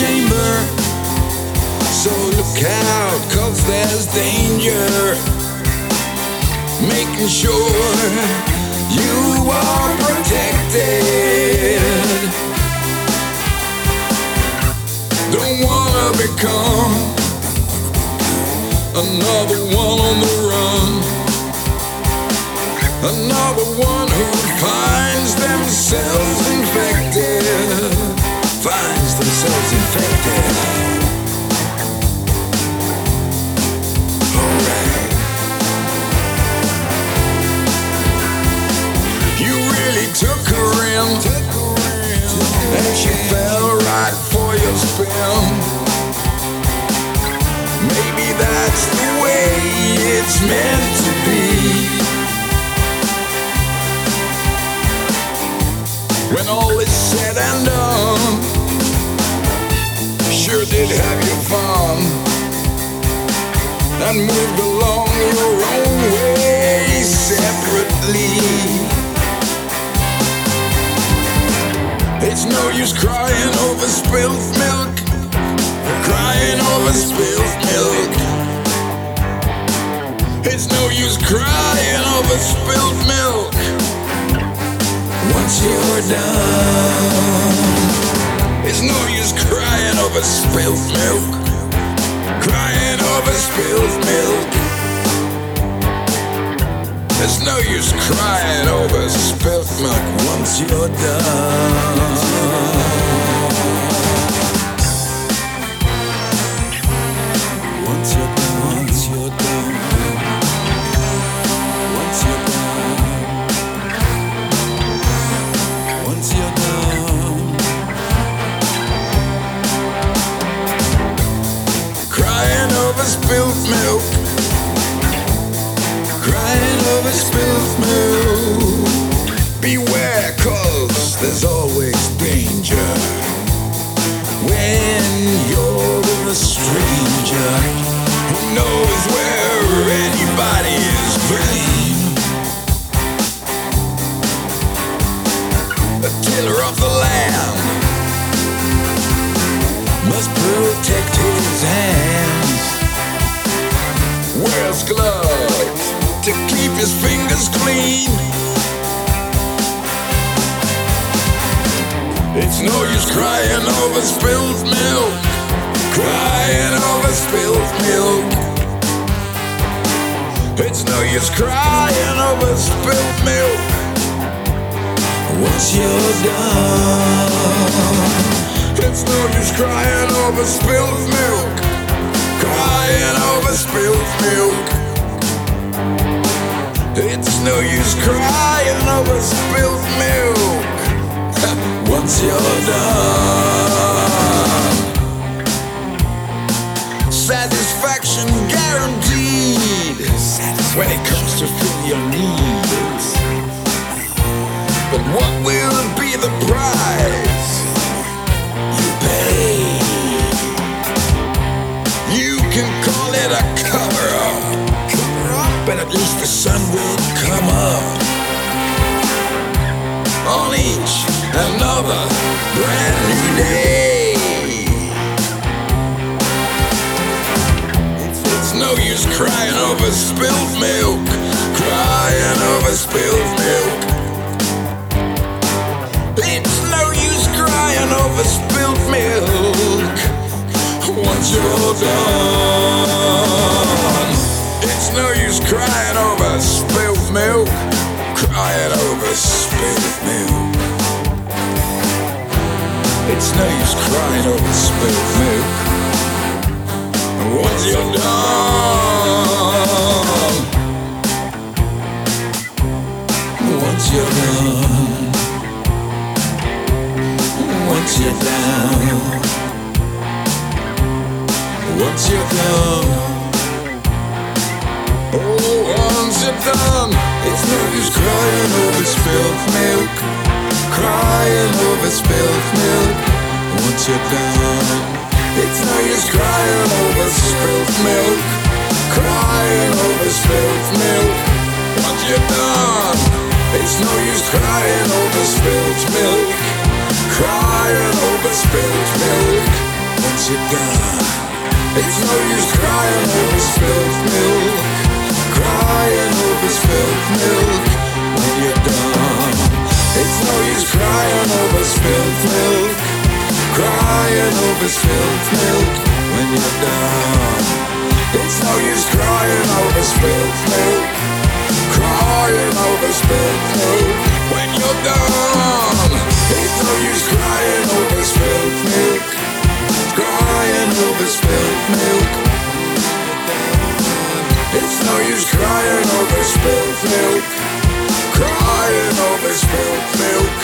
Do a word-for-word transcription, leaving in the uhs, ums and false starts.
chamber. So look out, cause there's danger. Making sure you are protected. Don't wanna become another one on the run. Another one who finds themselves infected. Finds themselves infected. Alright. You really took her in, and she fell right for your spin. Maybe that's the way it's meant to be. When all is said and done, sure did have your fun, and moved along your own way separately. It's no use crying over spilt milk, crying over spilt milk. It's no use crying over spilt milk. Once you're done, it's no use crying over spilt milk, crying over spilt milk. There's no use crying over spilt milk once you're done. Once you're done, once you're done, once you're done, once you're done. Crying over spilt milk, crying over spilt milk. Beware, cause there's always danger when you're with a stranger who knows where anybody is clean. A tiller of the land must protect his hands, wears gloves to keep his fingers clean. It's no use crying over spilt milk, crying over spilt milk. It's no use crying over spilt milk once you're done. It's no use crying over spilt milk, crying over spilt milk. It's no use crying over spilt milk once you're done. Satisfaction guaranteed when it comes to fill your needs. But what will be the price you pay? You can call it a cover-up, but at least the sun will come up on each another brand new day. It's no use crying over spilt milk, crying over spilt milk. It's no use crying over spilt milk once you're done. It's no use crying over spilt milk, crying over spilt milk. It's no use crying over spilt milk once you're done. Once you're done. Once you're down. Once you're done. Oh, once you're done. It's no use crying over spilt milk, crying over spilt milk. Once you're done, it's no use crying over spilt milk, crying over spilt milk. Once you're done, it's no use crying over spilt milk, crying over spilt milk. once you're done. It's no use crying over spilled milk, crying over spilled milk when you're done. It's no use crying over spilled milk, crying over spilled milk when you're done. It's no use crying over spilled milk, crying over spilled milk when you're done. It's no use crying over spilled milk, crying over spilled milk. It's no use crying over spilled milk, crying over spilled milk.